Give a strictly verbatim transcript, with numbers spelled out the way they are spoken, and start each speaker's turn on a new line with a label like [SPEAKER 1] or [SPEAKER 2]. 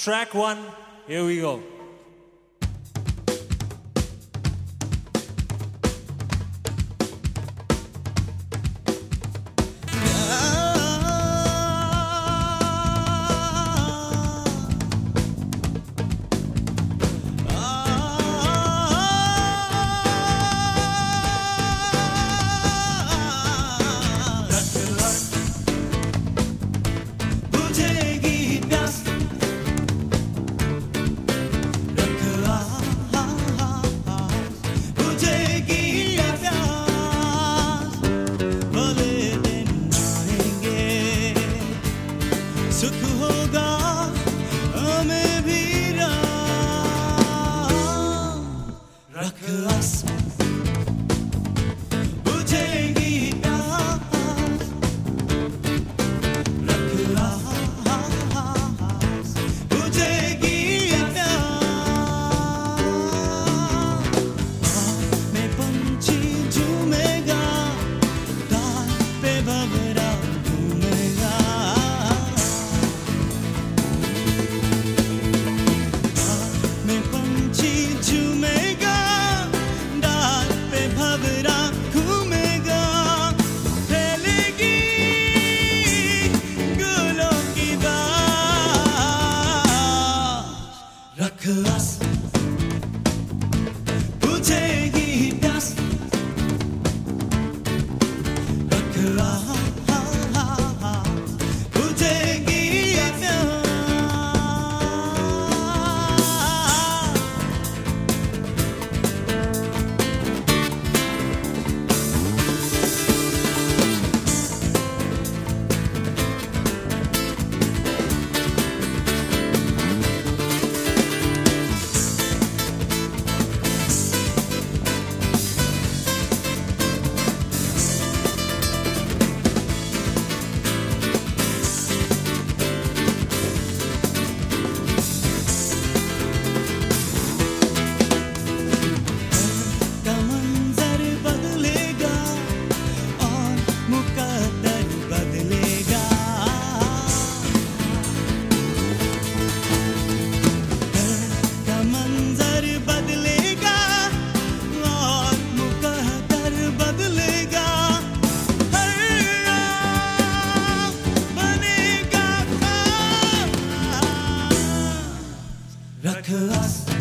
[SPEAKER 1] Track one, here we go.
[SPEAKER 2] सुख होगा हमें भी रख आस बुझेगी प्यास रख आस बुझेगी प्यास में पंछी झूमेगा डाल पे भंवरा घूमेगा झूमेगा डाल पे भंवरा घूमेगा फैलेगी गुलों की बात रख आस बुझेगी प्यास रख आस बुझेगी रख आस